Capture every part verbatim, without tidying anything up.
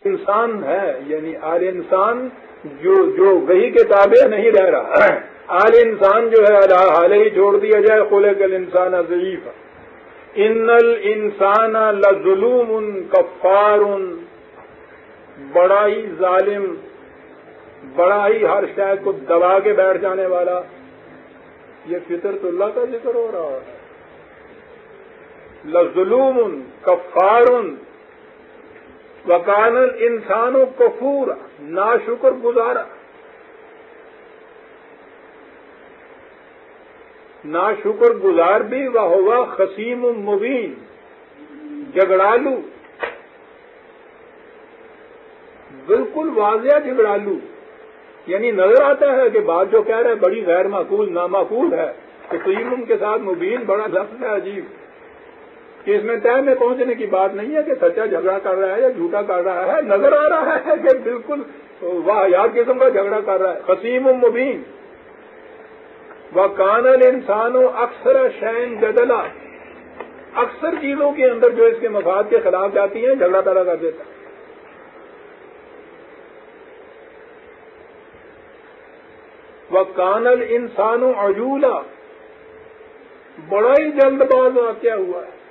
انسان ہے، یعنی آل انسان جو جو وہی کے تابع نہیں رہ رہا، آل انسان جو ہے حال ہی چھوڑ دیا جائے، خلق الانسان ضعیفا ان الانسان لظلوم کفار، بڑا ہی ظالم، بڑا ہی ہر شے کو دبا کے بیٹھ جانے والا. یہ فطرت اللہ کا ذکر ہو رہا ہے. لظلوم کفار وکان الانسان کفورا، ناشکر گزارا، ناشکر گزار بھی وہو خصیم مبین، جھگڑالو، بالکل واضح جھگڑالو. یعنی نظر آتا ہے کہ بات جو کہہ رہے ہیں بڑی غیر معقول نامعقول ہے، خصیم کے ساتھ مبین بڑا لفظ ہے عجیب، کہ اس میں طے میں پہنچنے کی بات نہیں ہے کہ سچا جھگڑا کر رہا ہے یا جھوٹا کر رہا ہے. نظر آ رہا ہے کہ بالکل واہیات قسم کا جھگڑا کر رہا ہے. خصیم مبین وکان الانسان اکثر شین جدلا، اکثر چیزوں کے اندر جو اس کے مفاد کے خلاف جاتی ہیں جھگڑا پیدا کر دیتا. وکان الانسان عجولا، بڑا ہی جلد باز واقعہ ہوا ہے.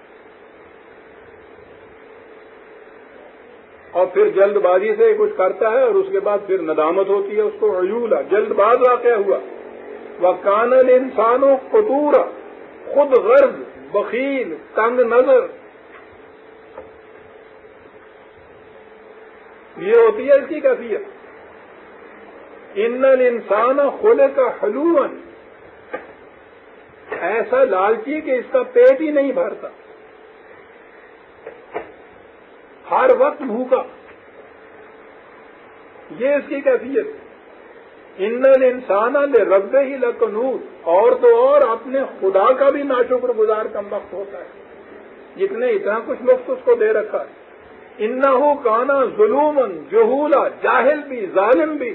اور پھر جلد بازی سے کچھ کرتا ہے اور اس کے بعد پھر ندامت ہوتی ہے، اس کو عجولا، جلد باز واقعہ ہوا. وکان الانسان قتورا، خود غرض، بخیل، تنگ نظر. یہ ہوتی ہے اس کی کیفیت. ان الانسان خلق حلوا، ایسا لالچی کہ اس کا پیٹ ہی نہیں بھرتا، ہر وقت بھوکا. یہ اس کی کیفیت. ان الانسان لربہ لکنود، اور تو اور اپنے خدا کا بھی ناشکر گزار کم وقت ہوتا ہے، جتنے اتنا کچھ لطف اس کو دے رکھا ہے. انہ کان ظلوما جہولا، جاہل بھی ظالم بھی.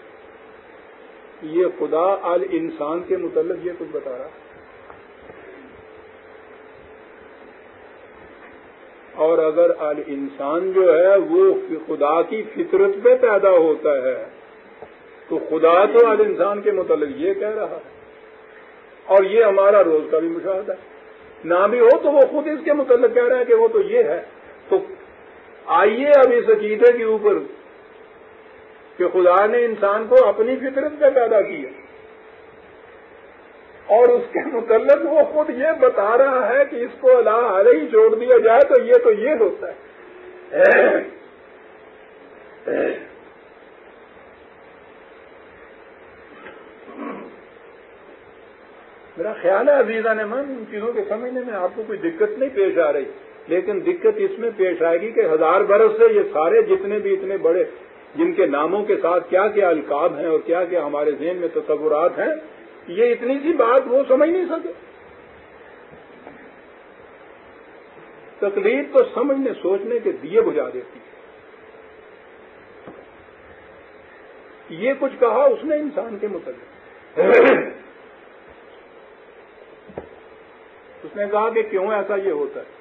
یہ خدا آل انسان کے متعلق یہ کچھ بتا رہا ہے. اور اگر آل انسان جو ہے وہ خدا کی فطرت پہ پیدا ہوتا ہے تو خدا تو آل انسان کے متعلق یہ کہہ رہا ہے. اور یہ ہمارا روز کا بھی مشاہدہ ہے. نہ بھی ہو تو وہ خود اس کے متعلق کہہ رہا ہے کہ وہ تو یہ ہے. تو آئیے اب اس عقیدے کے اوپر کہ خدا نے انسان کو اپنی فطرت پہ پیدا کیا اور اس کے متعلق وہ خود یہ بتا رہا ہے کہ اس کو اللہ علیہ ہی چھوڑ دیا جائے تو یہ تو یہ ہوتا ہے. میرا خیال ہے عزیزان من ان چیزوں کے سمجھنے میں آپ کو کوئی دقت نہیں پیش آ رہی، لیکن دقت اس میں پیش آئے گی کہ ہزار برس سے یہ سارے جتنے بھی اتنے بڑے جن کے ناموں کے ساتھ کیا کیا القاب ہیں اور کیا کیا ہمارے ذہن میں تصورات ہیں، یہ اتنی سی بات وہ سمجھ نہیں سکے. تقلید تو سمجھنے سوچنے کے دیے بجھا دیتی ہے. یہ کچھ کہا اس نے انسان کے متعلق، اس نے کہا کہ کیوں ایسا یہ ہوتا ہے.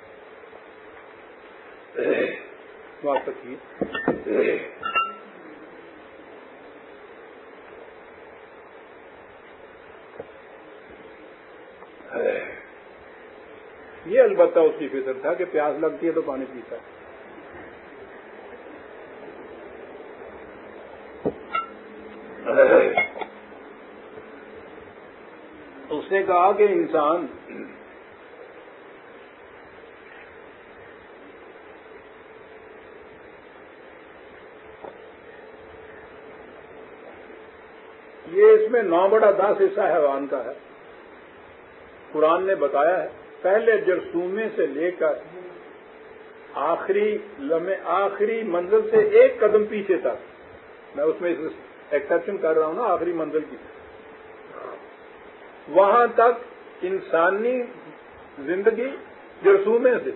بات کی یہ البتہ اس کی فطر تھا کہ پیاس لگتی ہے تو پانی پیتا ہے. اس نے کہا کہ انسان یہ اس میں نو بڑا دس حصہ حیوان کا ہے. قرآن نے بتایا ہے پہلے جرثومے سے لے کر آخری لمحے آخری منزل سے ایک قدم پیچھے تک، میں اس میں ایکسپشن کر رہا ہوں نا آخری منزل کی، وہاں تک انسانی زندگی جرثومے سے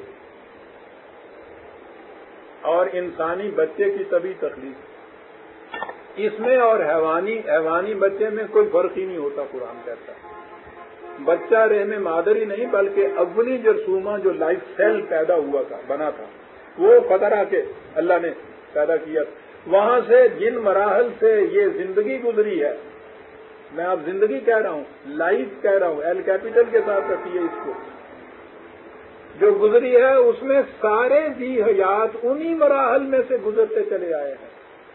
اور انسانی بچے کی طبی تخلیق اس میں اور حیوانی حیوانی بچے میں کوئی فرق ہی نہیں ہوتا. قرآن کہتا ہے بچہ رحم مادر ہی نہیں بلکہ اولی جرثومہ جو لائف سیل پیدا ہوا تھا بنا تھا وہ قدرہ کے اللہ نے پیدا کیا. وہاں سے جن مراحل سے یہ زندگی گزری ہے، میں اب زندگی کہہ رہا ہوں، لائف کہہ رہا ہوں، ایل کیپٹل کے ساتھ رکھیے اس کو، جو گزری ہے اس میں سارے ذی حیات انہی مراحل میں سے گزرتے چلے آئے ہیں.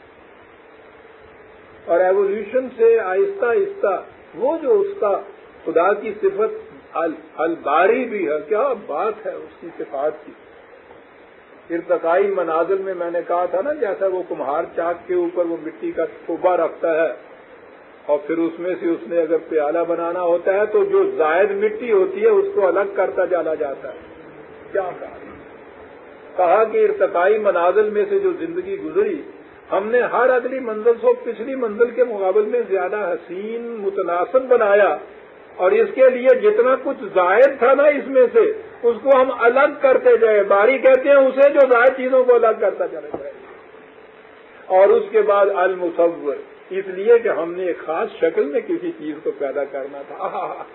اور ایوولوشن سے آہستہ آہستہ وہ جو اس کا خدا کی صفت الباری بھی ہے، کیا بات ہے اس کی صفات کی. ارتقائی منازل میں میں نے کہا تھا نا، جیسا وہ کمہار چاک کے اوپر وہ مٹی کا ٹوبا رکھتا ہے اور پھر اس میں سے اس نے اگر پیالہ بنانا ہوتا ہے تو جو زائد مٹی ہوتی ہے اس کو الگ کرتا چلا جاتا ہے. کیا کہا کہا کہ ارتقائی منازل میں سے جو زندگی گزری، ہم نے ہر اگلی منزل کو پچھلی منزل کے مقابل میں زیادہ حسین متناسب بنایا، اور اس کے لیے جتنا کچھ زائد تھا نا اس میں سے اس کو ہم الگ کرتے جائے. باری کہتے ہیں اسے جو زائد چیزوں کو الگ کرتا چلے جائے. اور اس کے بعد المصور، اس لیے کہ ہم نے ایک خاص شکل میں کسی چیز کو پیدا کرنا تھا.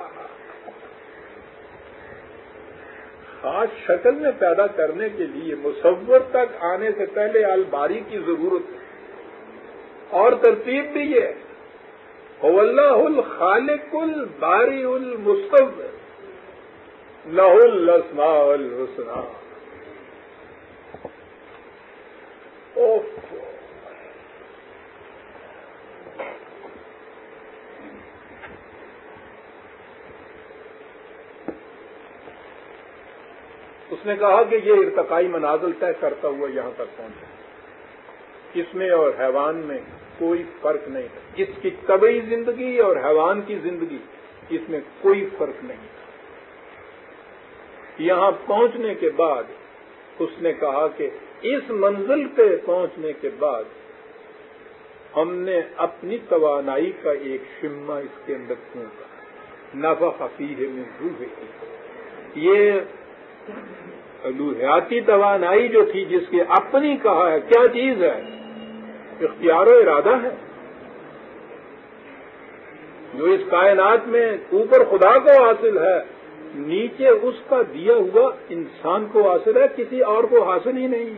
خاص شکل میں پیدا کرنے کے لیے مصور تک آنے سے پہلے الباری کی ضرورت ہے. اور ترتیب بھی یہ هو اللہ الخالق الباری المصور لہ الاسماء الحسنی. اس نے کہا کہ یہ ارتقائی منازل طے کرتا ہوا یہاں تک پہنچا. اس میں اور حیوان میں کوئی فرق نہیں تھا. اس کی طبعی زندگی اور حیوان کی زندگی اس میں کوئی فرق نہیں تھا. یہاں پہنچنے کے بعد اس نے کہا کہ اس منزل پہ پہنچنے کے بعد ہم نے اپنی توانائی کا ایک شمع اس کے اندر پھونکا. نفخ فیہ من روحہ، یہ الوہیاتی توانائی جو تھی جس کی اپنی کہا ہے، کیا چیز ہے؟ اختیار و ارادہ ہے. جو اس کائنات میں اوپر خدا کو حاصل ہے، نیچے اس کا دیا ہوا انسان کو حاصل ہے، کسی اور کو حاصل ہی نہیں.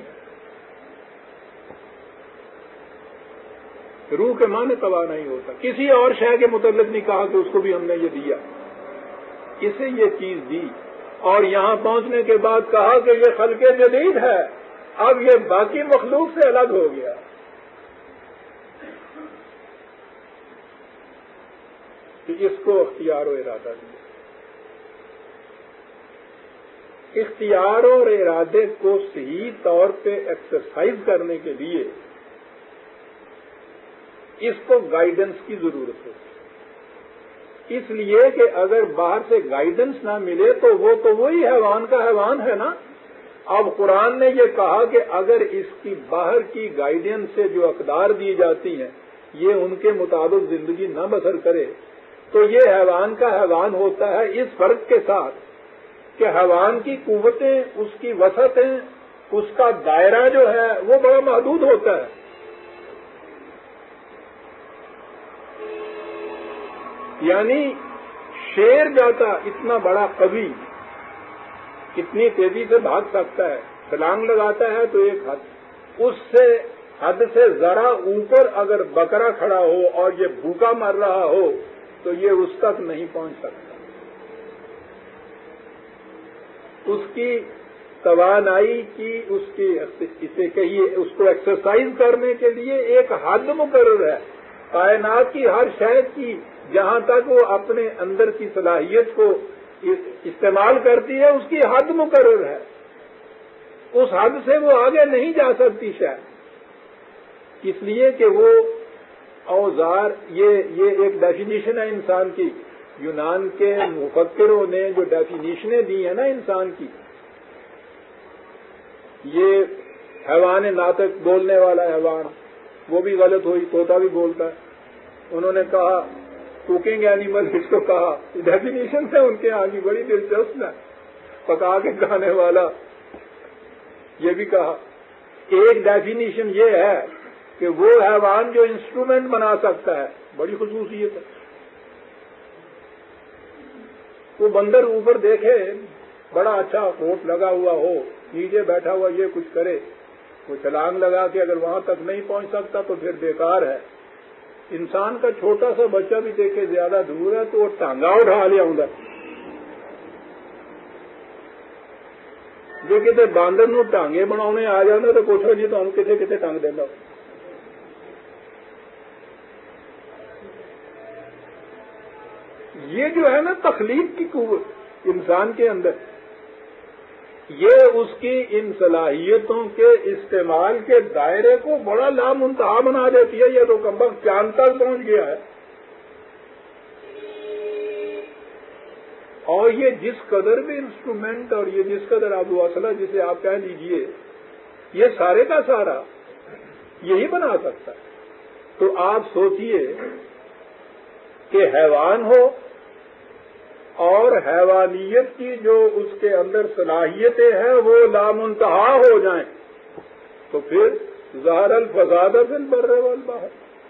روح کے معنی توانائی ہوتا، کسی اور شے کے متعلق نہیں کہا کہ اس کو بھی ہم نے یہ دیا، اسے یہ چیز دی. اور یہاں پہنچنے کے بعد کہا کہ یہ خلق جدید ہے، اب یہ باقی مخلوق سے الگ ہو گیا. کہ اس کو اختیار و ارادہ دیا. اختیار اور ارادے کو صحیح طور پہ ایکسرسائز کرنے کے لیے اس کو گائیڈنس کی ضرورت ہے. اس لیے کہ اگر باہر سے گائیڈنس نہ ملے تو وہ تو وہی حیوان کا حیوان ہے نا. اب قرآن نے یہ کہا کہ اگر اس کی باہر کی گائیڈنس سے جو اقدار دی جاتی ہیں یہ ان کے مطابق زندگی نہ بسر کرے تو یہ حیوان کا حیوان ہوتا ہے، اس فرق کے ساتھ کہ حیوان کی قوتیں، اس کی وسعتیں، اس کا دائرہ جو ہے وہ بڑا محدود ہوتا ہے. یعنی شیر جاتا اتنا بڑا قوی کتنی تیزی سے بھاگ سکتا ہے، چھلانگ لگاتا ہے تو ایک حد، اس سے حد سے ذرا اوپر اگر بکرا کھڑا ہو اور یہ بھوکا مر رہا ہو تو یہ اس تک نہیں پہنچ سکتا. اس کی توانائی کی، اس کی اسے کہیے اس کو ایکسرسائز کرنے کے لیے ایک حد مقرر ہے. کائنات کی ہر شے کی جہاں تک وہ اپنے اندر کی صلاحیت کو استعمال کرتی ہے اس کی حد مقرر ہے. اس حد سے وہ آگے نہیں جا سکتی شاید، اس لیے کہ وہ اوزار، یہ یہ ایک ڈیفینیشن ہے انسان کی. یونان کے مفکروں نے جو ڈیفینیشنیں دی ہیں نا انسان کی، یہ حیوان ناطق بولنے والا حیوان وہ بھی غلط ہوئی، طوطا بھی بولتا ہے. انہوں نے کہا کوکنگ اینیمل اس کو کہا، ڈیفینیشن ہے ان کے یہاں کی بڑی دلچسپ ہے. پکا کے کھانے والا یہ بھی کہا. ایک ڈیفینیشن یہ ہے کہ وہ حیوان جو انسٹرومنٹ بنا سکتا ہے، بڑی خصوصیت ہے. وہ بندر اوپر دیکھے بڑا اچھا کوٹ لگا ہوا ہو، نیچے بیٹھا ہوا یہ کچھ کرے وہ چھلانگ لگا کے اگر وہاں تک نہیں پہنچ سکتا تو پھر بیکار ہے. انسان کا چھوٹا سا بچہ بھی دیکھے زیادہ دور ہے تو وہ ٹانگا اٹھا لیا ہوں. جو کتنے باندر نو ٹانگے بنانے آ جانا تو پوچھو جی تو ہم کتنے کتنے ٹانگ دینا. یہ جو ہے نا تخلیق کی قوت انسان کے اندر، یہ اس کی ان صلاحیتوں کے استعمال کے دائرے کو بڑا لامنتہا بنا دیتی ہے. یہ تو کمبخت چاند تک پہنچ گیا ہے. اور یہ جس قدر بھی انسٹرومنٹ اور یہ جس قدر اب وصلہ جسے آپ کہہ لیجئے، یہ سارے کا سارا یہی بنا سکتا ہے. تو آپ سوچئے کہ حیوان ہو اور حیوانیت کی جو اس کے اندر صلاحیتیں ہیں وہ لامنتہا ہو جائیں تو پھر ظاہر الفساد فی البر والبحر،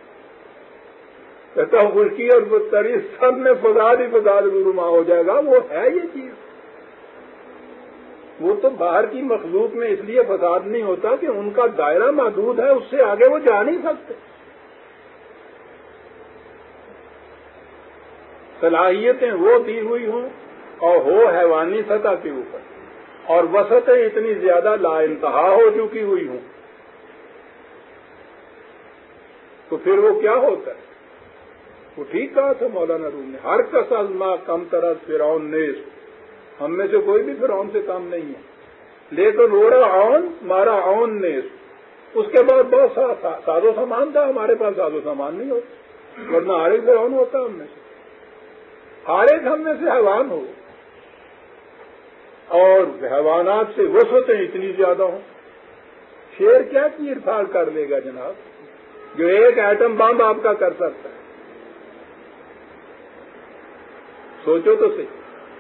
کہتا ہوں خشکی اور بدتری سب میں فساد ہی فساد رونما ہو جائے گا. وہ ہے یہ چیز. وہ تو باہر کی مخلوق میں اس لیے فساد نہیں ہوتا کہ ان کا دائرہ محدود ہے، اس سے آگے وہ جا نہیں سکتے. صلاحیتیں وہ دی ہوئی ہوں اور ہو حیوانی سطح کے اوپر، اور وسعتیں اتنی زیادہ لا انتہا ہو چکی ہوئی ہوں، تو پھر وہ کیا ہوتا ہے؟ وہ ٹھیک کہا تھا مولانا روم نے، ہر کس از ما کم طرح فرعون نیست. ہم میں سے کوئی بھی فرعون سے کم نہیں ہے، لیکن روڑا اون مارا اون نیست. اس کے بعد بہت سا ساز و سامان تھا، ہمارے پاس ساز و سامان نہیں ہوتا، ورنہ ہر ایک فرعون ہوتا ہم میں سے. ہر ایک ہم میں سے حیوان ہو اور حیوانات سے وسعتیں اتنی زیادہ ہوں. شیر کیا چیر پھاڑ کر لے گا جناب، جو ایک ایٹم بم آپ کا کر سکتا ہے؟ سوچو تو صحیح.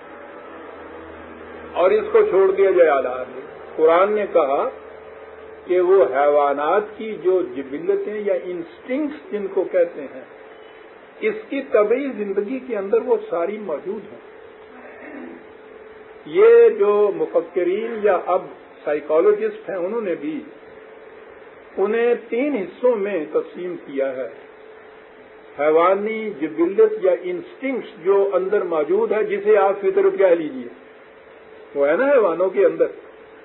اور اس کو چھوڑ دیا جائے آلات میں. قرآن نے کہا کہ وہ حیوانات کی جو جبلتیں یا انسٹنکٹس جن کو کہتے ہیں، اس کی طبعی زندگی کے اندر وہ ساری موجود ہیں. یہ جو مفکرین یا اب سائیکالوجسٹ ہیں انہوں نے بھی انہیں تین حصوں میں تقسیم کیا ہے. حیوانی جبلت یا انسٹنکٹس جو اندر موجود ہے، جسے آپ فطرت کہہ لیجیے، وہ ہے نا حیوانوں کے اندر.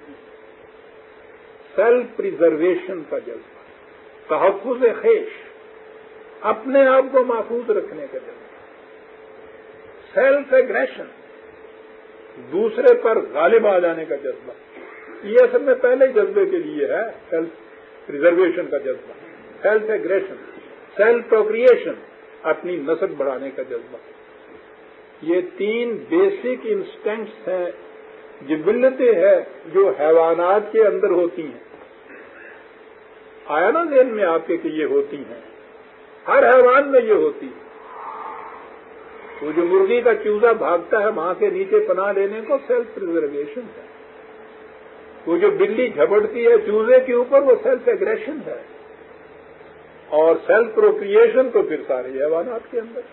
سیلف پریزرویشن کا جذبہ، تحفظ خیش، اپنے آپ کو محفوظ رکھنے کا جذبہ. سیلف ایگریشن، دوسرے پر غالب آ جانے کا جذبہ. یہ اصل میں پہلے جذبے کے لیے ہے، سیلف پریزرویشن کا جذبہ. سیلف ایگریشن، سیلف پروکریشن، اپنی نسل بڑھانے کا جذبہ. یہ تین بیسک انسٹنکٹس ہیں، جبلتیں ہیں جو حیوانات کے اندر ہوتی ہیں. آیا نا ذہن میں آپ کے کہ یہ ہوتی ہیں؟ ہر حیوان میں یہ ہوتی ہے. وہ جو مرغی کا چوزا بھاگتا ہے وہاں کے نیچے پناہ لینے کو، سیلف پریزرویشن ہے. وہ جو بلی جھپٹتی ہے چوزے کے اوپر، وہ سیلف ایگریشن ہے. اور سیلف پروکریشن تو پھر سارے حیوانات کے اندر.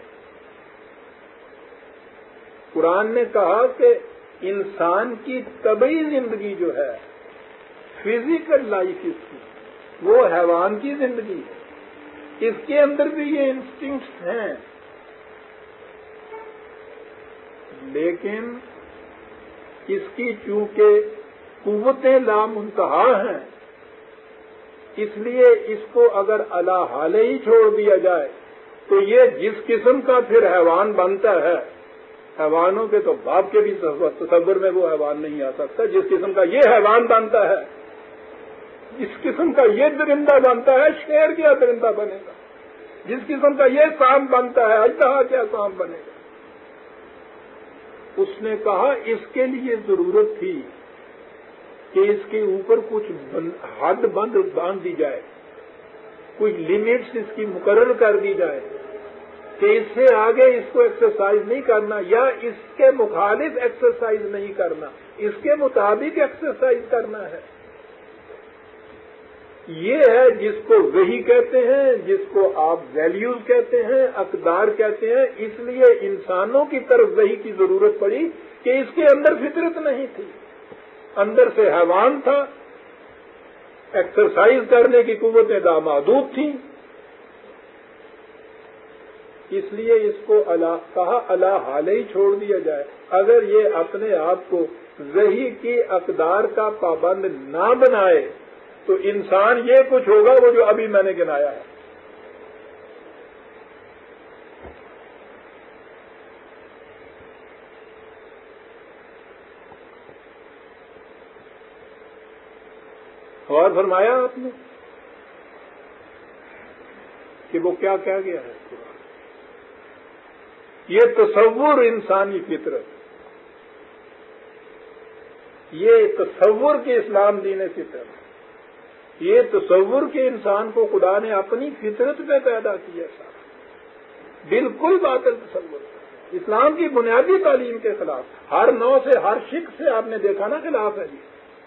قرآن نے کہا کہ انسان کی طبعی زندگی جو ہے، فزیکل لائف اس کی، وہ حیوان کی زندگی ہے. اس کے اندر بھی یہ انسٹنکٹس ہیں، لیکن اس کی چونکہ قوتیں لامنتہا ہیں، اس لیے اس کو اگر علی حالے ہی چھوڑ دیا جائے تو یہ جس قسم کا پھر حیوان بنتا ہے، حیوانوں کے تو باپ کے بھی تصور میں وہ حیوان نہیں آ سکتا. جس قسم کا یہ حیوان بنتا ہے، جس قسم کا یہ درندہ بنتا ہے، شیر کیا درندہ بنے گا. جس قسم کا یہ سانپ بنتا ہے، اژدہا کیا سانپ بنے گا. اس نے کہا اس کے لیے ضرورت تھی کہ اس کے اوپر کچھ حد بند باندھ دی جائے، کچھ لمٹس اس کی مقرر کر دی جائے کہ اس سے آگے اس کو ایکسرسائز نہیں کرنا، یا اس کے مخالف ایکسرسائز نہیں کرنا، اس کے مطابق ایکسرسائز کرنا ہے. یہ ہے جس کو وحی کہتے ہیں، جس کو آپ ویلیوز کہتے ہیں، اقدار کہتے ہیں. اس لیے انسانوں کی طرف وحی کی ضرورت پڑی کہ اس کے اندر فطرت نہیں تھی، اندر سے حیوان تھا. ایکسرسائز کرنے کی قوتیں لامحدود تھیں، اس لیے اس کو اللہ کہا اللہ حال ہی چھوڑ دیا جائے۔ اگر یہ اپنے آپ کو وحی کی اقدار کا پابند نہ بنائے تو انسان یہ کچھ ہوگا وہ جو ابھی میں نے گنایا ہے۔ غور فرمایا آپ نے کہ وہ کیا کہہ گیا ہے؟ یہ تصور انسانی فطرت، یہ تصور کے اسلام دین فطرت، یہ تصور کے انسان کو خدا نے اپنی فطرت میں پیدا کیا سارا، بالکل باطل تصور، اسلام کی بنیادی تعلیم کے خلاف، ہر نوع سے ہر شک سے آپ نے دیکھا نا خلاف ہے جی،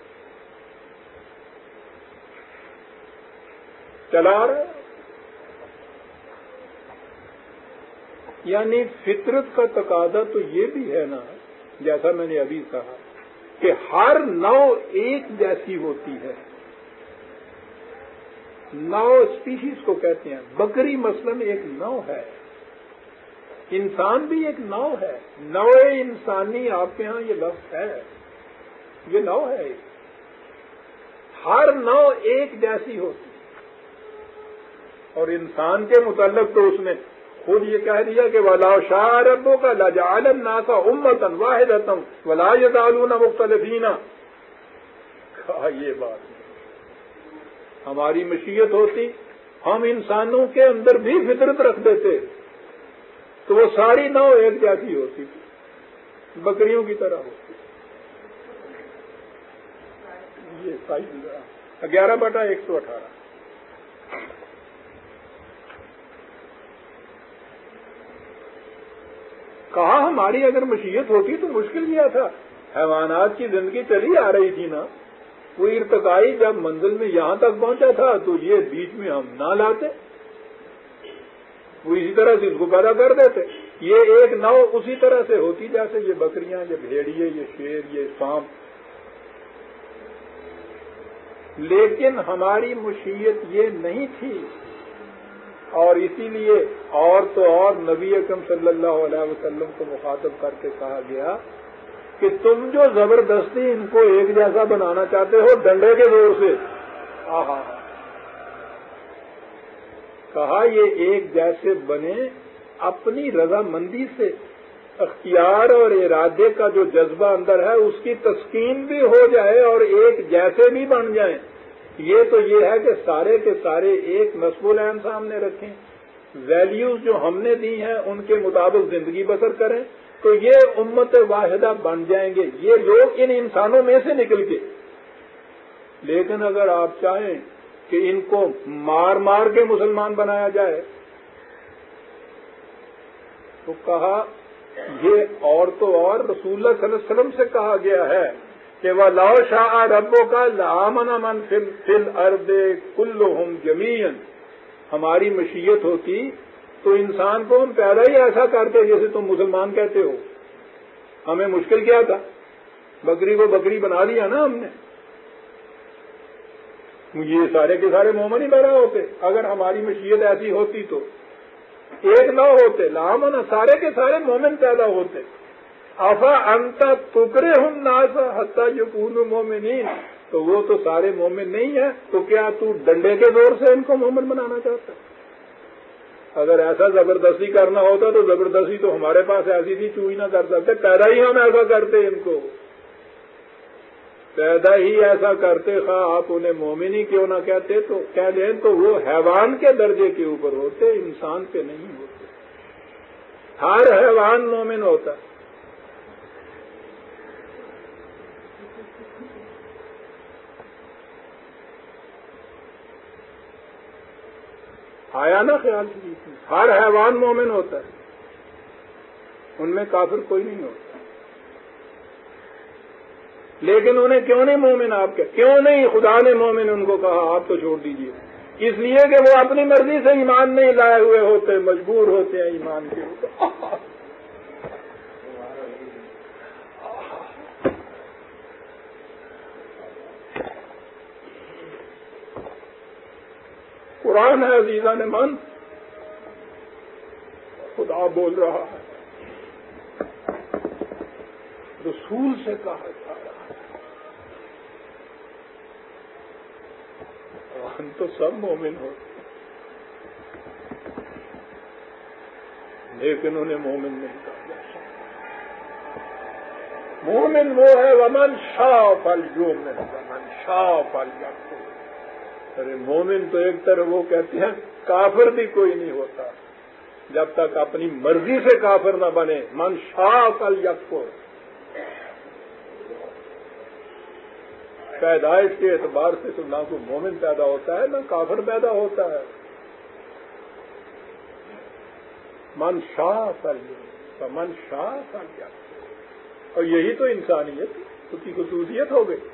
چلا رہا۔ یعنی فطرت کا تقاضا تو یہ بھی ہے نا، جیسا میں نے ابھی کہا کہ ہر نو ایک جیسی ہوتی ہے، نو اسپیشیز کو کہتے ہیں، بکری مثلاً ایک نو ہے، انسان بھی ایک نو ہے، نو انسانی آپ کے ہاں یہ لفظ ہے، یہ نو ہے، ہر نو ایک جیسی ہوتی ہے، اور انسان کے متعلق تو اس نے خود یہ کہہ دیا کہ وَلَوْ شَاءَ رَبُّكَ لَجَعَلَ النَّاسَ أُمَّةً وَاحِدَةً وَلَا يَزَالُونَ مُخْتَلِفِينَ۔ کہا یہ بات ہماری مشیت ہوتی ہم انسانوں کے اندر بھی فطرت رکھ دیتے تو وہ ساری نو ایک جیسی ہوتی تھی، بکریوں کی طرح ہوتی۔ یہ سائز گیارہ بٹا ایک سو اٹھارہ۔ کہا ہماری اگر مشیت ہوتی تو مشکل کیا تھا، حیوانات کی زندگی چلی آ رہی تھی نا، وہ ارتقائی جب منزل میں یہاں تک پہنچا تھا تو یہ بیچ میں ہم نہ لاتے، وہ اسی طرح سے اس کو پیدا کر دیتے، یہ ایک نو اسی طرح سے ہوتی جیسے یہ بکریاں، یہ بھیڑیے، یہ شیر، یہ سانپ۔ لیکن ہماری مشیت یہ نہیں تھی، اور اسی لیے اور تو اور نبی اکرم صلی اللہ علیہ وسلم کو مخاطب کر کے کہا گیا کہ تم جو زبردستی ان کو ایک جیسا بنانا چاہتے ہو ڈنڈے کے زور سے، آہا کہا یہ ایک جیسے بنے اپنی رضامندی سے، اختیار اور ارادے کا جو جذبہ اندر ہے اس کی تسکین بھی ہو جائے اور ایک جیسے بھی بن جائیں۔ یہ تو یہ ہے کہ سارے کے سارے ایک نصب العین سامنے رکھیں، ویلیوز جو ہم نے دی ہیں ان کے مطابق زندگی بسر کریں تو یہ امت واحدہ بن جائیں گے یہ لوگ ان انسانوں میں سے نکل کے۔ لیکن اگر آپ چاہیں کہ ان کو مار مار کے مسلمان بنایا جائے تو کہا یہ اور تو اور رسول اللہ صلی اللہ علیہ وسلم سے کہا گیا ہے کہ وَلَوْ شَاءَ رَبُّكَ لَآمَنَ مَنْ فِي الْأَرْضِ كُلُّهُمْ جَمِيعًا۔ ہماری مشیت ہوتی تو انسان کو ہم پیدا ہی ایسا کرتے جیسے تم مسلمان کہتے ہو، ہمیں مشکل کیا تھا، بکری کو بکری بنا دیا نا ہم نے، یہ سارے کے سارے مومن ہی پیدا ہوتے اگر ہماری مشیت ایسی ہوتی تو، ایک نہ ہوتے لامن سارے کے سارے مومن پیدا ہوتے۔ افا انتا تکرہ الناس حتی یکونوا مومنین، تو وہ تو سارے مومن نہیں ہیں تو کیا تو ڈنڈے کے زور سے ان کو مومن بنانا چاہتا؟ اگر ایسا زبردستی کرنا ہوتا تو زبردستی تو ہمارے پاس ایسی تھی چوئی نہ کر سکتے، پیدا ہی ہم ایسا کرتے، ان کو پیدا ہی ایسا کرتے، خواہ آپ انہیں مومن ہی کیوں نہ کہتے تو کہہ دیں تو وہ حیوان کے درجے کے اوپر ہوتے، انسان پہ نہیں ہوتے۔ ہر حیوان مومن ہوتا۔ آیا نا خیال سے، ہر حیوان مومن ہوتا ہے، ان میں کافر کوئی نہیں ہوتا، لیکن انہیں کیوں نہیں مومن آپ کے کیوں نہیں خدا نے مومن ان کو کہا آپ تو چھوڑ دیجیے؟ اس لیے کہ وہ اپنی مرضی سے ایمان نہیں لائے ہوئے ہوتے، مجبور ہوتے ہیں ایمان کے اوپر۔ قرآن ہے عزیزان من، خدا بول رہا ہے، رسول سے کہا جا رہا ہے، ہم تو سب مومن ہوتے لیکن انہیں مومن نہیں کہا جا سکتا۔ مومن وہ ہے ومن شاء فلیؤمن ومن شاء فلیکفر۔ ارے مومن تو ایک طرح وہ کہتے ہیں کافر بھی کوئی نہیں ہوتا جب تک اپنی مرضی سے کافر نہ بنے، من شاء فلیکفر۔ پیدائش کے اعتبار سے تو نہ کوئی مومن پیدا ہوتا ہے نہ کافر پیدا ہوتا ہے۔ من شاء فلیؤمن من شاء فلیکفر، اور یہی تو انسانیت اس کی خصوصیت ہو گئی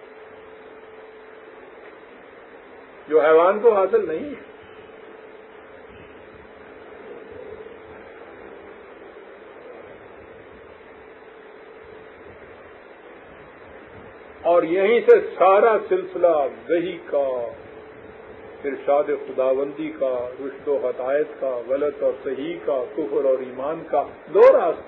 جو حیوان کو حاصل نہیں ہے۔ اور یہیں سے سارا سلسلہ وحی کا، ارشاد خداوندی کا، رشد و ہدایت کا، غلط اور صحیح کا، کفر اور ایمان کا، دو راستے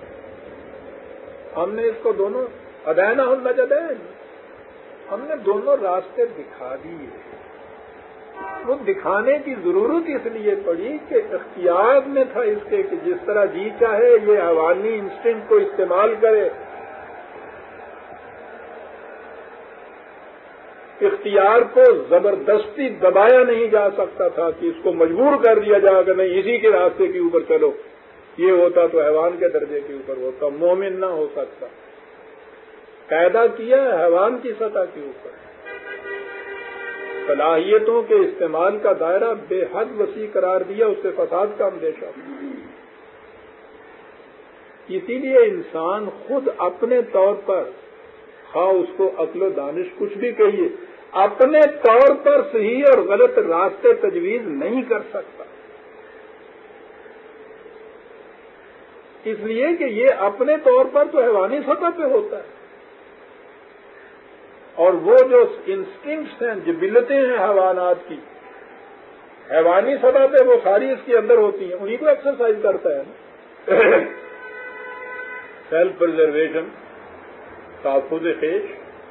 ہم نے اس کو دونوں ادینا النجدین، ہم نے دونوں راستے دکھا دیے۔ وہ دکھانے کی ضرورت اس لیے پڑی کہ اختیار میں تھا اس کے کہ جس طرح جی چاہے یہ حیوانی انسٹنکٹ کو استعمال کرے، اختیار کو زبردستی دبایا نہیں جا سکتا تھا کہ اس کو مجبور کر دیا جائے کہ نہیں اسی کے راستے کے اوپر چلو، یہ ہوتا تو حیوان کے درجے کے اوپر ہوتا، مومن نہ ہو سکتا۔ پیدا کیا حیوان کی سطح کے اوپر، صلاحیتوں کے استعمال کا دائرہ بے حد وسیع قرار دیا، اس سے فساد کا اندیشہ۔ اسی لیے انسان خود اپنے طور پر، خواہ اس کو عقل و دانش کچھ بھی کہیے، اپنے طور پر صحیح اور غلط راستے تجویز نہیں کر سکتا، اس لیے کہ یہ اپنے طور پر تو حیوانی سطح پہ ہوتا ہے، اور وہ جو انسٹنکٹس ہیں، جبلتیں ہیں حیوانات کی، حیوانی سطح پہ وہ ساری اس کے اندر ہوتی ہیں، انہیں کو ایکسرسائز کرتا ہے نا۔ سیلف پرزرویشن، تحفظ خیش،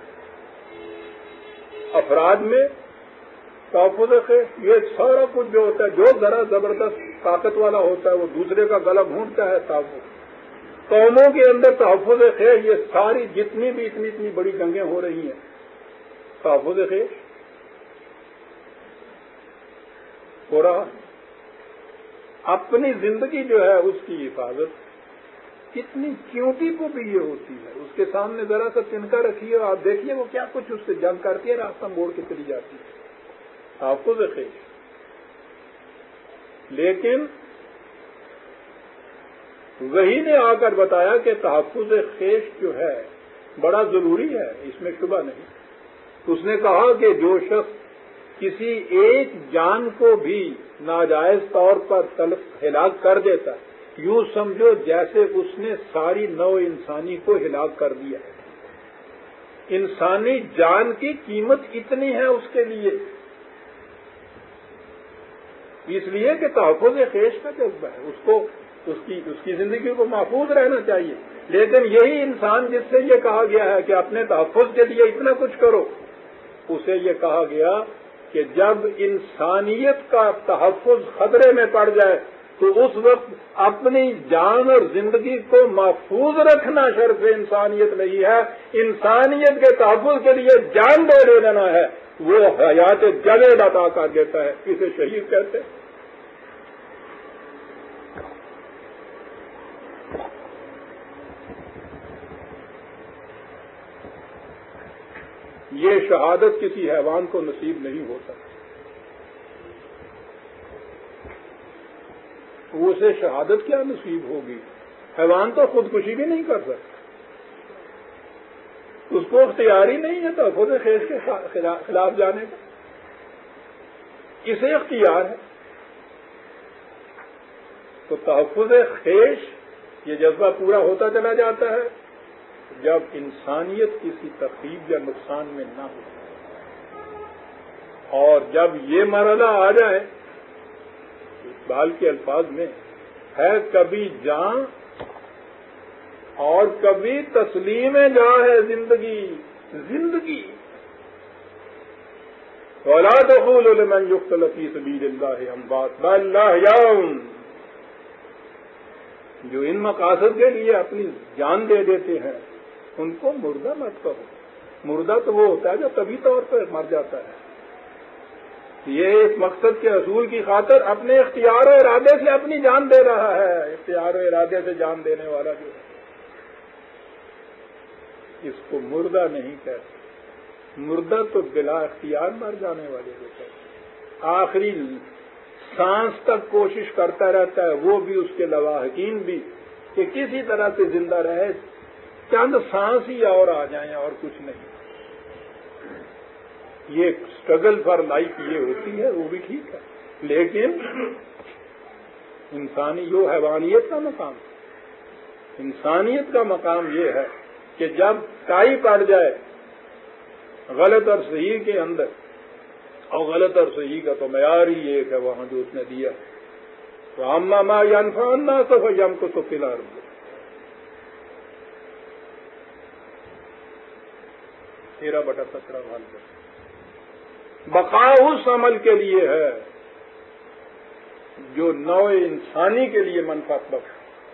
افراد میں تحفظ خیش، یہ سارا کچھ جو ہوتا ہے، جو ذرا زبردست طاقت والا ہوتا ہے وہ دوسرے کا گلا گھونٹتا ہے، تحفظ۔ قوموں کے اندر تحفظ خیش، یہ ساری جتنی بھی اتنی اتنی بڑی جنگیں ہو رہی ہیں، تحفظ خیش ہو رہا۔ اپنی زندگی جو ہے اس کی حفاظت کتنی چیونٹی کو بھی یہ ہوتی ہے، اس کے سامنے ذرا سا تنکا رکھیے اور آپ دیکھیے وہ کیا کچھ اس سے جنگ کرتی ہے، راستہ موڑ کے چلی جاتی ہے، تحفظ خیش۔ لیکن وہی نے آ کر بتایا کہ تحفظ خیش جو ہے بڑا ضروری ہے، اس میں شبہ نہیں۔ اس نے کہا کہ جو شخص کسی ایک جان کو بھی ناجائز طور پر تلف ہلاک کر دیتا ہے، یوں سمجھو جیسے اس نے ساری نو انسانی کو ہلاک کر دیا۔ انسانی جان کی قیمت اتنی ہے اس کے لیے، اس لیے کہ تحفظ خیش کا جذبہ ہے، اس کو اس کی اس کی زندگی کو محفوظ رہنا چاہیے۔ لیکن یہی انسان جس سے یہ کہا گیا ہے کہ اپنے تحفظ کے لیے اتنا کچھ کرو، اسے یہ کہا گیا کہ جب انسانیت کا تحفظ خطرے میں پڑ جائے تو اس وقت اپنی جان اور زندگی کو محفوظ رکھنا شرف انسانیت نہیں ہے، انسانیت کے تحفظ کے لیے جان دے دینا ہے، وہ حیات جاوید عطا کر دیتا ہے، اسے شہید کہتے ہیں۔ یہ شہادت کسی حیوان کو نصیب نہیں ہوتا، اسے شہادت کیا نصیب ہوگی؟ حیوان تو خودکشی بھی نہیں کر سکتا، اس کو اختیار ہی نہیں ہے تحفظ خیش کے خلاف جانے کا، اسے اختیار ہے۔ تو تحفظ خیش یہ جذبہ پورا ہوتا چلا جاتا ہے جب انسانیت کسی تخریب یا نقصان میں نہ ہو۔ اور جب یہ مرحلہ آ جائے، اقبال کے الفاظ میں ہے کبھی جان اور کبھی تسلیم جاں ہے زندگی زندگی وَلَا تَقُولُوا لِمَنْ يُقْتَلُ فِي سَبِيلِ اللَّهِ أَمْوَاتٌ بَلْ أَحْيَاءٌ، جو ان مقاصد کے لیے اپنی جان دے دیتے ہیں ان کو مردہ مت کہو. مردہ تو وہ ہوتا ہے جو طبی طور پر مر جاتا ہے. یہ اس مقصد کے اصول کی خاطر اپنے اختیار و ارادے سے اپنی جان دے رہا ہے. اختیار و ارادے سے جان دینے والا جو ہے اس کو مردہ نہیں کہتے. مردہ تو بلا اختیار مر جانے والے کو کہتے. آخری سانس تک کوشش کرتا رہتا ہے، وہ بھی اس کے لواحقین بھی، کہ کسی طرح سے زندہ رہے، چند سانس ہی اور آ جائیں اور کچھ نہیں. یہ اسٹرگل فار لائف یہ ہوتی ہے، وہ بھی ٹھیک ہے، لیکن انسانی جو حیوانیت کا مقام، انسانیت کا مقام یہ ہے کہ جب ٹائی پڑ جائے غلط اور صحیح کے اندر، اور غلط اور صحیح کا تو معیار ہی ایک ہے وہاں جو اس نے دیا، وَأَمَّا مَا يَنْفَعُ النَّاسَ فَيَمْكُثُ فِي الْأَرْضِ. تیرہ بٹا سترہ بھال کر بقا اس عمل کے لیے ہے جو نوع انسانی کے لیے منفعت بخش.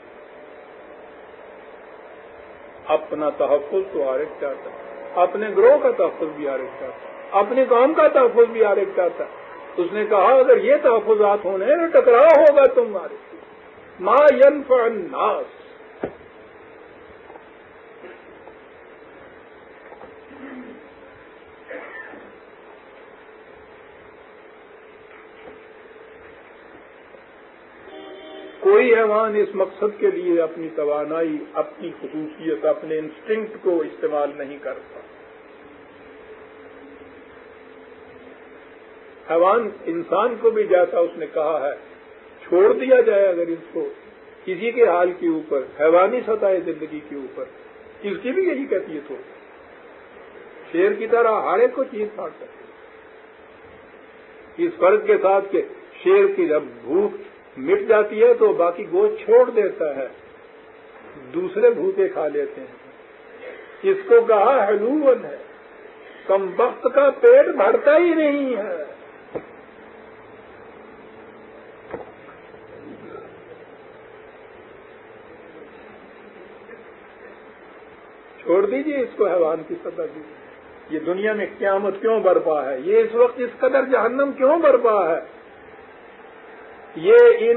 اپنا تحفظ تو ہر ایک چاہتا ہے، اپنے گروہ کا تحفظ بھی ہر ایک چاہتا ہے، اپنی قوم کا تحفظ بھی ہر ایک چاہتا ہے. اس نے کہا اگر یہ تحفظات ہونے تو ٹکراؤ ہوگا تمہارے. ما ينفع الناس، کوئی حیوان اس مقصد کے لیے اپنی توانائی، اپنی خصوصیت، اپنے انسٹنکٹ کو استعمال نہیں کرتا. حیوان انسان کو بھی جیسا اس نے کہا ہے چھوڑ دیا جائے اگر اس کو کسی کے حال کے اوپر، حیوانی سطح زندگی کے اوپر، اس کی بھی یہی کیفیت ہو. شیر کی طرح ہر ایک کو چیز پھاڑ سکتے، اس فرق کے ساتھ کہ شیر کی جب بھوک مٹ جاتی ہے تو باقی گوشت چھوڑ دیتا ہے، دوسرے بھوکے کھا لیتے ہیں. اس کو کہا حلوون ہے، کم وقت کا پیٹ بھرتا ہی نہیں ہے. چھوڑ دیجیے اس کو حیوان کی سطح کی. یہ دنیا میں قیامت کیوں برپا ہے؟ یہ اس وقت اس قدر جہنم کیوں برپا ہے؟ یہ ان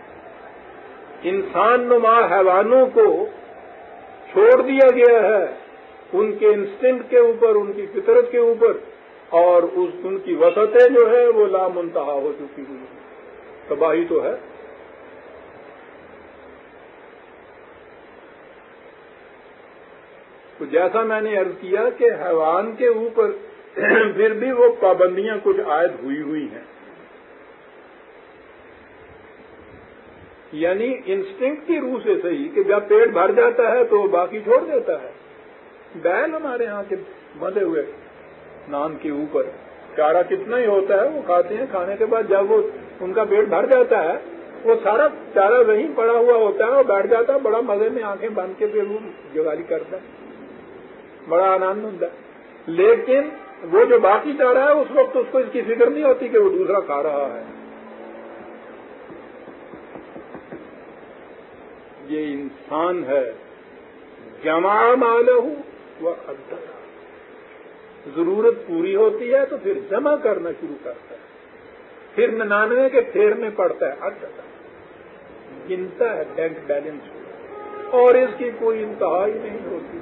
انسان نما حیوانوں کو چھوڑ دیا گیا ہے ان کے انسٹنکٹ کے اوپر، ان کی فطرت کے اوپر، اور اس ان کی وسعتیں جو ہے وہ لامنتہا ہو چکی ہوئی. تباہی تو ہے. تو جیسا میں نے عرض کیا کہ حیوان کے اوپر پھر بھی وہ پابندیاں کچھ عائد ہوئی ہوئی ہیں، یعنی انسٹنکٹ کی روح سے صحیح کہ جب پیٹ بھر جاتا ہے تو باقی چھوڑ دیتا ہے. بیل ہمارے ہاں کے بندے ہوئے نان کے اوپر چارہ کتنا ہی ہوتا ہے وہ کھاتے ہیں، کھانے کے بعد جب وہ ان کا پیٹ بھر جاتا ہے وہ سارا چارہ وہیں پڑا ہوا ہوتا ہے، وہ بیٹھ جاتا ہے بڑا مزے میں آنکھیں بند کے پھر وہ جگالی کرتا ہے، بڑا آنند ہوتا ہے. لیکن وہ جو باقی چارہ ہے اس وقت اس کو اس کی فکر نہیں ہوتی کہ وہ دوسرا کھا رہا ہے. یہ انسان ہے جمع مالہ و عدہ، ضرورت پوری ہوتی ہے تو پھر جمع کرنا شروع کرتا ہے، پھر ننانوے کے پھیر میں پڑتا ہے، عدہ گنتا ہے بینک بیلنس، اور اس کی کوئی انتہا ہی نہیں ہوتی.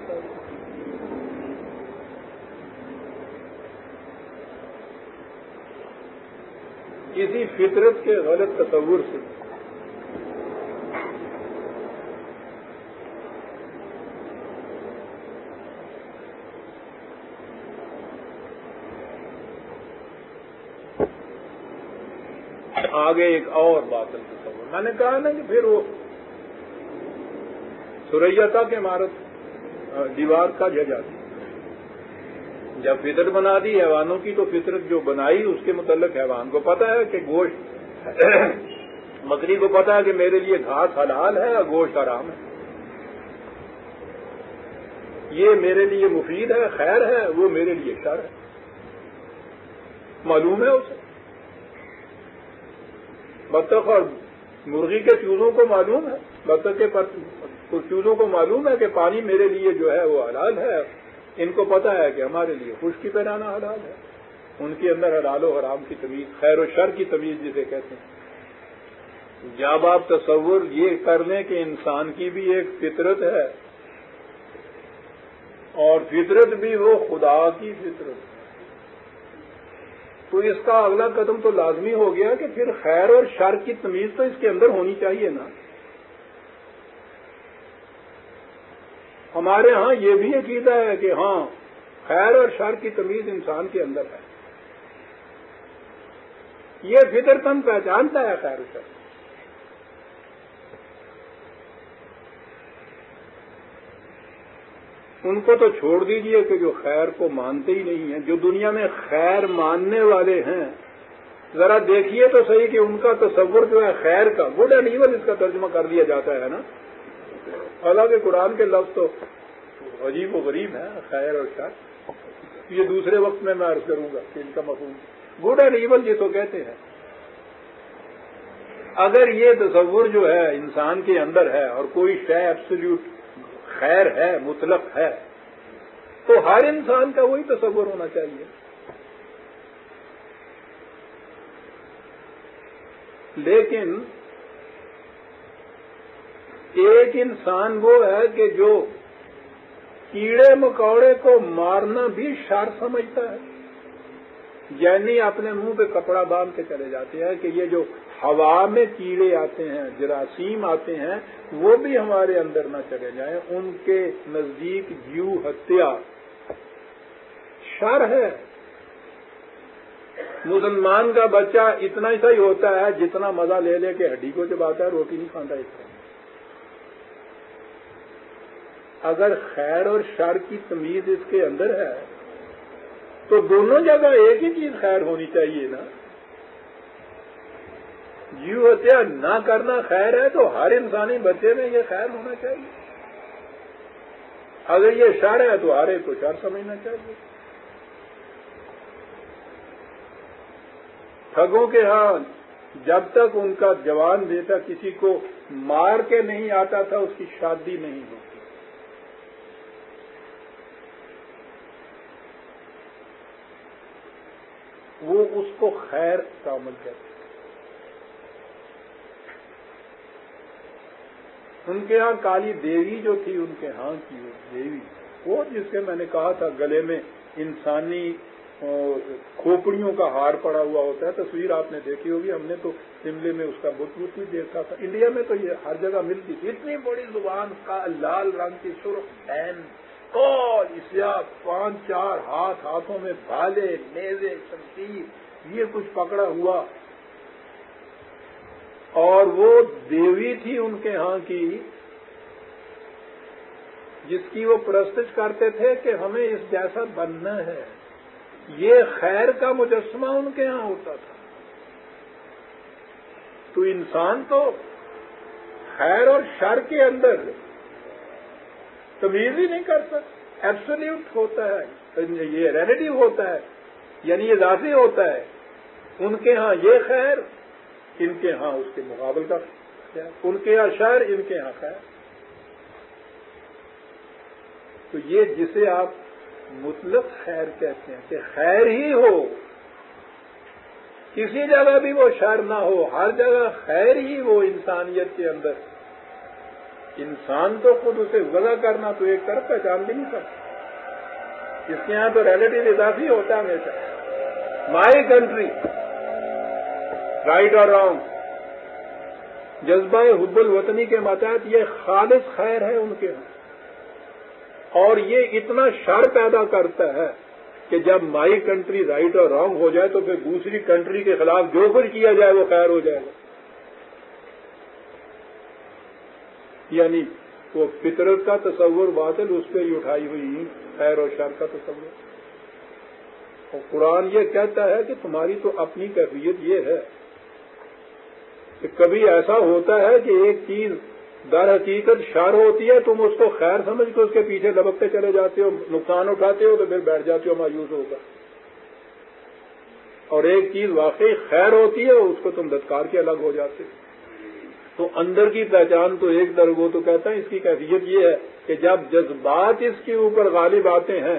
اسی فطرت کے غلط تصور سے آگے ایک اور باطل تصور. میں نے کہا نا کہ پھر وہ سریا تک عمارت دیوار کا ججا تھی، جب فطرت بنا دی حیوانوں کی تو فطرت جو بنائی اس کے متعلق حیوان کو پتا ہے کہ گوشت بکری کو پتا ہے کہ میرے لیے گھاس حلال ہے اور گوشت حرام ہے، یہ میرے لیے مفید ہے خیر ہے، وہ میرے لیے شر ہے، معلوم ہے اسے۔ بطخ اور مرغی کے چوزوں کو معلوم ہے، بطخ کے چوزوں کو معلوم ہے کہ پانی میرے لیے جو ہے وہ حلال ہے، ان کو پتا ہے کہ ہمارے لیے خشکی پہنانا حلال ہے، ان کے اندر حلال و حرام کی تمیز، خیر و شر کی تمیز جسے کہتے ہیں۔ جب آپ تصور یہ کر لیں کہ انسان کی بھی ایک فطرت ہے اور فطرت بھی وہ خدا کی فطرت ہے، تو اس کا اگلا قدم تو لازمی ہو گیا کہ پھر خیر اور شر کی تمیز تو اس کے اندر ہونی چاہیے نا۔ ہمارے ہاں یہ بھی عقیدہ ہے کہ ہاں خیر اور شر کی تمیز انسان کے اندر ہے، یہ فطرتاً پہچانتا ہے خیر و شر۔ ان کو تو چھوڑ دیجئے کہ جو خیر کو مانتے ہی نہیں ہیں، جو دنیا میں خیر ماننے والے ہیں، ذرا دیکھیے تو صحیح کہ ان کا تصور جو ہے خیر کا، گڈ اینڈ ایول اس کا ترجمہ کر دیا جاتا ہے نا، حالانکہ قرآن کے لفظ تو عجیب و غریب ہیں، خیر اور شر، یہ دوسرے وقت میں میں عرض کروں گا کہ ان کا مفہوم گڈ اینڈ ایول یہ تو کہتے ہیں۔ اگر یہ تصور جو ہے انسان کے اندر ہے اور کوئی شے ایبسلیوٹ خیر ہے، مطلق ہے، تو ہر انسان کا وہی تصور ہونا چاہیے۔ لیکن ایک انسان وہ ہے کہ جو کیڑے مکوڑے کو مارنا بھی شر سمجھتا ہے، یعنی اپنے منہ پہ کپڑا باندھ کے چلے جاتے ہیں کہ یہ جو ہوا میں کیڑے آتے ہیں، جراثیم آتے ہیں، وہ بھی ہمارے اندر نہ چلے جائیں، ان کے نزدیک جیو ہتیا شر ہے۔ مسلمان کا بچہ اتنا ہی صحیح ہوتا ہے جتنا مزہ لے لے کے ہڈی کو چباتا ہے، روٹی نہیں کھاتا اس کا۔ اگر خیر اور شر کی تمیز اس کے اندر ہے تو دونوں جگہ ایک ہی چیز خیر ہونی چاہیے نا۔ جیو ہتیا نہ کرنا خیر ہے تو ہر انسانی بچے میں یہ خیر ہونا چاہیے، اگر یہ شر ہے تو ہر ایک کو شر سمجھنا چاہیے۔ ٹھگوں کے ہاں جب تک ان کا جوان بیٹا کسی کو مار کے نہیں آتا تھا اس کی شادی نہیں ہوتی، وہ اس کو خیر کا عمل کہتے ہیں۔ ان کے ہاں کالی دیوی جو تھی، ان کے ہاں کی وہ دیوی، وہ جس کے میں نے کہا تھا گلے میں انسانی کھوپڑیوں کا ہار پڑا ہوا ہوتا ہے، تصویر آپ نے دیکھی ہوگی، ہم نے تو شملے میں اس کا بت بت بھی دیکھا تھا، انڈیا میں تو یہ ہر جگہ ملتی تھی، اتنی بڑی زبان کا لال رنگ کی سرخ بین کال سیاہ، پانچ چار ہاتھ، ہاتھوں میں بھالے، نیزے، شمشیر، یہ کچھ پکڑا ہوا، اور وہ دیوی تھی ان کے ہاں کی جس کی وہ پرستش کرتے تھے کہ ہمیں اس جیسا بننا ہے، یہ خیر کا مجسمہ ان کے ہاں ہوتا تھا۔ تو انسان تو خیر اور شر کے اندر تمیز ہی نہیں کر سکتا، ایبسلیوٹ ہوتا ہے، یہ ریلیٹیو ہوتا ہے، یعنی یہ ذاتی ہوتا ہے، ان کے ہاں یہ خیر، ان کے ہاں اس کے مقابل کا خیر، ان کے ہاں شر، ان کے ہاں خیر۔ تو یہ جسے آپ مطلق خیر کہتے ہیں کہ خیر ہی ہو، کسی جگہ بھی وہ شر نہ ہو، ہر جگہ خیر ہی وہ انسانیت کے اندر، انسان تو خود اسے وضع کرنا تو ایک طرف پہچان بھی نہیں سکتا، اس کے یہاں تو ریلیٹیو اضافی ہوتا ہے ہمیشہ، مائی کنٹری، رائٹ اور رانگ، جذبہ حب الوطنی کے ماتحت یہ خالص خیر ہے ان کے ہاں، اور یہ اتنا شر پیدا کرتا ہے کہ جب مائی کنٹری رائٹ اور رانگ ہو جائے تو پھر دوسری کنٹری کے خلاف جو کچھ کیا جائے وہ خیر ہو جائے گا، یعنی وہ فطرت کا تصور باطل، اس پہ ہی اٹھائی ہوئی خیر اور شر کا تصور۔ اور قرآن یہ کہتا ہے کہ تمہاری تو اپنی کیفیت یہ ہے کہ کبھی ایسا ہوتا ہے کہ ایک چیز در حقیقت شر ہوتی ہے، تم اس کو خیر سمجھ کے اس کے پیچھے لبکتے چلے جاتے ہو، نقصان اٹھاتے ہو تو پھر بیٹھ جاتے ہو مایوس ہوگا، اور ایک چیز واقعی خیر ہوتی ہے اس کو تم دھتکار کے الگ ہو جاتے ہو۔ تو اندر کی پہچان تو ایک طرف وہ تو کہتا ہے اس کی کیفیت یہ ہے کہ جب جذبات اس کے اوپر غالب آتے ہیں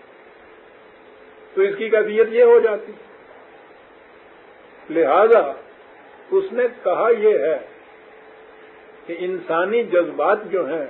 تو اس کی کیفیت یہ ہو جاتی، لہذا اس نے کہا یہ ہے کہ انسانی جذبات جو ہیں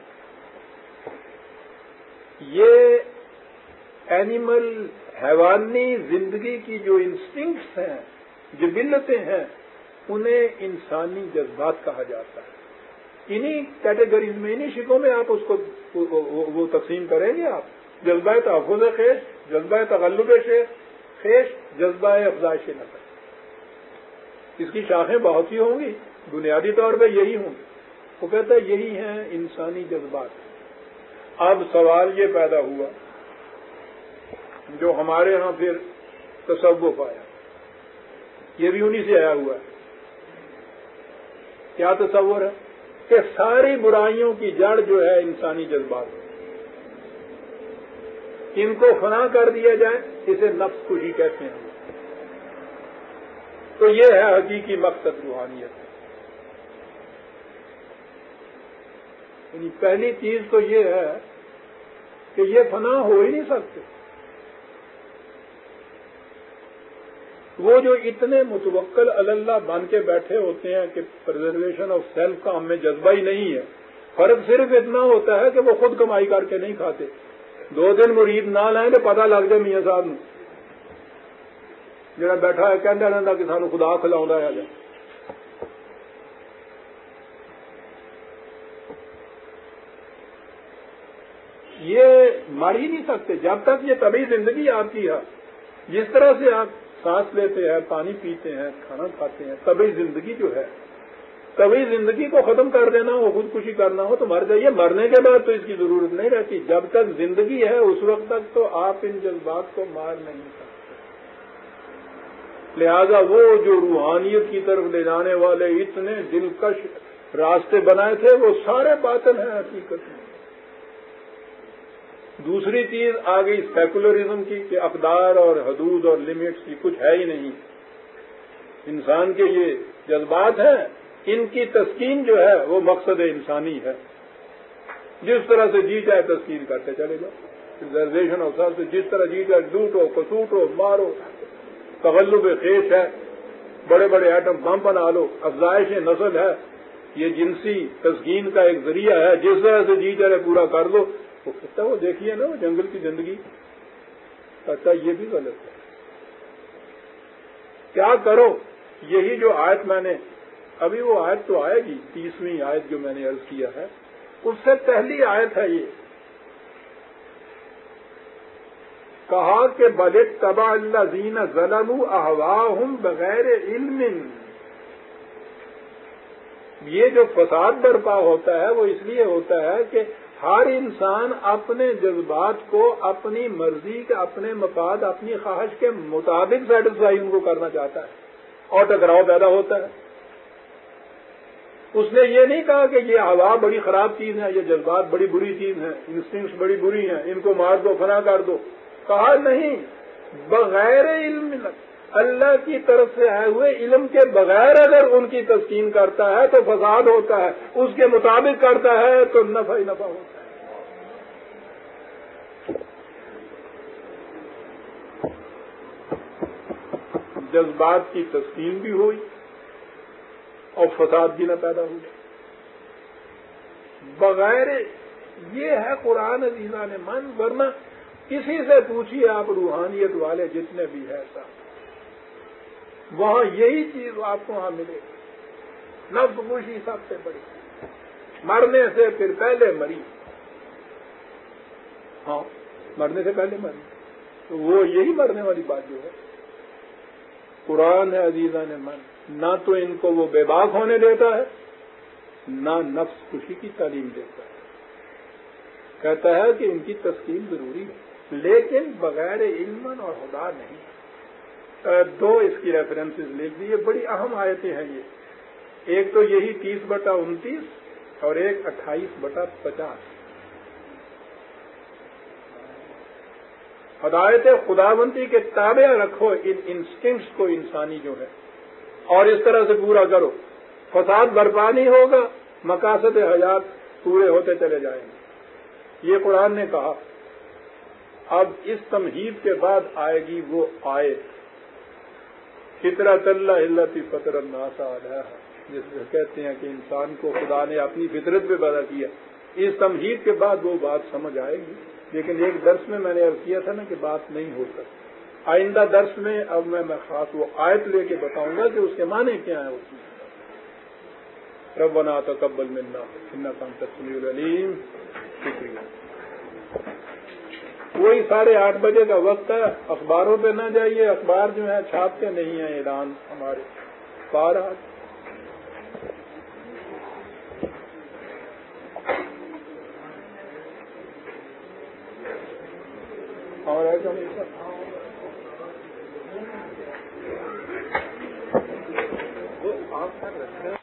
یہ اینیمل حیوانی زندگی کی جو انسٹنکٹس ہیں، جبلتیں ہیں، انہیں انسانی جذبات کہا جاتا ہے۔ انہی کیٹیگریز میں، انہی شکوں میں آپ اس کو وہ تقسیم کریں گے آپ، جذبہ تحفظ خیش، جذبہ تغلب خیش، جذبہ افزائش نفس۔ اس کی شاخیں بہت سی ہوں گی، بنیادی طور پہ یہی ہوں گی۔ وہ کہتا ہے یہی ہیں انسانی جذبات۔ اب سوال یہ پیدا ہوا جو ہمارے ہاں پھر تصوف آیا، یہ بھی انہی سے آیا ہوا ہے۔ کیا تصور ہے کہ ساری برائیوں کی جڑ جو ہے انسانی جذبات، ان کو فنا کر دیا جائے، اسے نفس کشی کہتے ہیں۔ تو یہ ہے حقیقی مقصد روحانیت۔ یعنی پہلی چیز تو یہ ہے کہ یہ فنا ہو ہی نہیں سکتے۔ وہ جو اتنے متوکل علی اللہ بن کے بیٹھے ہوتے ہیں کہ پرزرویشن آف سیلف کا ہم میں جذبہ ہی نہیں ہے، فرق صرف اتنا ہوتا ہے کہ وہ خود کمائی کر کے نہیں کھاتے۔ دو دن مرید نہ لائیں تو پتہ لگ جائے میاں صاحب نے جڑا بیٹھا ہے کہندا رہندا کہ سانو خدا کھلاوندا ہے جا۔ یہ مر ہی نہیں سکتے جب تک یہ طبعی زندگی آپ کی ہے۔ جس طرح سے آپ سانس لیتے ہیں، پانی پیتے ہیں، کھانا کھاتے ہیں، طبعی زندگی جو ہے، طبعی زندگی کو ختم کر دینا ہو، خودکشی کرنا ہو تو مر جائیے۔ مرنے کے بعد تو اس کی ضرورت نہیں رہتی۔ جب تک زندگی ہے اس وقت تک تو آپ ان جذبات کو مار نہیں سکتے۔ لہذا وہ جو روحانیت کی طرف لے جانے والے اتنے دلکش راستے بنائے تھے وہ سارے باطل ہیں حقیقت میں۔ دوسری چیز آ گئی سیکولرزم کی کہ اقدار اور حدود اور لمٹس کی کچھ ہے ہی نہیں۔ انسان کے یہ جذبات ہیں، ان کی تسکین جو ہے وہ مقصد انسانی ہے۔ جس طرح سے جی چاہے تسکین کرتے چلے جاؤ، ریزرویشن اور سب سے جس طرح جی چاہے لوٹو، کسوٹو، مارو، تغلب خیش ہے، بڑے بڑے ایٹم بم بنا لو، افزائش نسل ہے، یہ جنسی تسکین کا ایک ذریعہ ہے، جس طرح سے جی چاہے پورا کر لو۔ وہ کہتا ہے وہ دیکھیے نا وہ جنگل کی زندگی، کہتا یہ بھی غلط ہے۔ کیا کرو؟ یہی جو آیت میں نے ابھی، وہ آیت تو آئے گی، تیسویں آیت جو میں نے عرض کیا ہے، اس سے پہلی آیت ہے یہ، کہا کہ بل اتبع الذین ظلموا اہواءہم بغیر علم۔ یہ جو فساد برپا ہوتا ہے وہ اس لیے ہوتا ہے کہ ہر انسان اپنے جذبات کو اپنی مرضی کے، اپنے مفاد، اپنی خواہش کے مطابق سیٹسفائی ان کو کرنا چاہتا ہے اور ٹکراؤ پیدا ہوتا ہے۔ اس نے یہ نہیں کہا کہ یہ ہوا بڑی خراب چیز ہے، یہ جذبات بڑی بری چیز ہیں، انسٹنکٹس بڑی بری ہیں، ان کو مار دو، فنا کر دو۔ کہا نہیں، بغیر علم، اللہ کی طرف سے آئے ہوئے علم کے بغیر اگر ان کی تسکین کرتا ہے تو فساد ہوتا ہے، اس کے مطابق کرتا ہے تو نفع ہی نفع ہوتا ہے۔ جذبات کی تسکین بھی ہوئی اور فساد بھی نہ پیدا ہوئی بغیر، یہ ہے قرآن عزیزان من۔ ورنہ کسی سے پوچھیے آپ روحانیت والے جتنے بھی ہیں صاحب، وہاں یہی چیز آپ کو وہاں ملے گی، نفس کشی سب سے بڑی، مرنے سے پھر پہلے مری، ہاں مرنے سے پہلے مری، تو وہ یہی مرنے والی بات جو ہے قرآن ہے عزیزان من، نہ تو ان کو وہ بے باک ہونے دیتا ہے، نہ نفس کشی کی تعلیم دیتا ہے، کہتا ہے کہ ان کی تسکین ضروری ہے۔ لیکن بغیر علم اور خدا نہیں. دو اس کی ریفرنسز لکھ دی. یہ بڑی اہم آیتیں ہیں. یہ ایک تو یہی تیس بٹا انتیس اور ایک اٹھائیس بٹا پچاس. ہدایت خداوندی کے تابع رکھو ان انسٹنکٹس کو انسانی جو ہے اور اس طرح سے پورا کرو. فساد برپا نہیں ہوگا, مقاصد حیات پورے ہوتے چلے جائیں گے. یہ قرآن نے کہا. اب اس تمہید کے بعد آئے گی وہ آیت فطرت اللہ التی فطر الناس علیہا, جس میں کہتے ہیں کہ انسان کو خدا نے اپنی فطرت پہ پیدا کیا. اس تمہید کے بعد وہ بات سمجھ آئے گی. لیکن ایک درس میں میں نے عرض کیا تھا نا کہ بات نہیں ہو سکتی. آئندہ درس میں اب میں میں خاص وہ آیت لے کے بتاؤں گا کہ اس کے معنی کیا ہے. اس میں ربنا تقبل منا انک انت السمیع العلیم. شکریہ. وہی ساڑھے آٹھ بجے کا وقت ہے. اخباروں پہ نہ جائیے, اخبار جو ہے چھاپتے نہیں ہیں اعلان ہمارے. بارہ اور ایسا نہیں سر.